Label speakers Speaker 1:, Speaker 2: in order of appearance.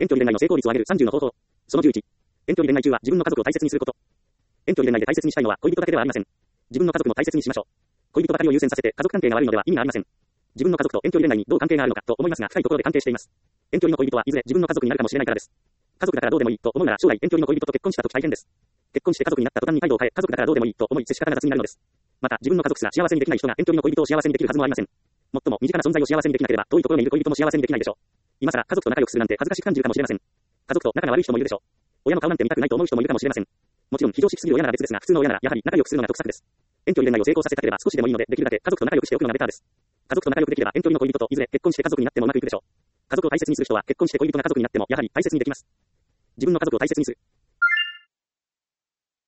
Speaker 1: 遠距離恋愛の成功率を上げる30の方法。その11。遠距離恋愛中は自分の家族を大切にすること。遠距離恋愛で大切にしたいのは恋人だけではありません。自分の家族も大切にしましょう。恋人ばかりを優先させて家族関係が悪いのでは意味がありません。自分の家族と遠距離恋愛にどう関係があるのかと思いますが、深いところで関係しています。遠距離の恋人はいずれ自分の家族になるかもしれないからです。家族だからどうでもいいと思うなら将来遠距離の恋人と結婚した時大変です。結婚して家族になった途端に態度を変え、家族だからどうでもいいと思い接し方が雑になるのです。また、自分の家族すら幸せにできない人が遠距離の恋人を幸せにできるはずもありません。もっとも身近な存在を幸せにできなければ遠いところにいる恋人も幸せにできないでしょう。今更家族と仲良くするなんて恥ずかしく感じるかもしれません。家族と仲が悪い人もいるでしょう。親の顔なんて見たくないと思う人もいるかもしれません。もちろん非常識すぎる親なら別ですが、普通の親ならやはり仲良くするのが得策です。遠距離恋愛を成功させたければ少しでもいいのでできるだけ家族と仲良くしておくのがベターです。家族と仲良くできれば遠距離の恋人といずれ結婚して家族になってもうまくいくでしょう。家族を大切にする人は結婚して恋人が家族になってもやはり大切にできます。自分の家族を大切にする。